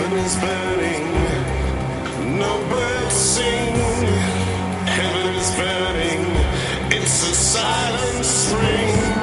is burning, no birds sing. Heaven is burning, it's a silent spring.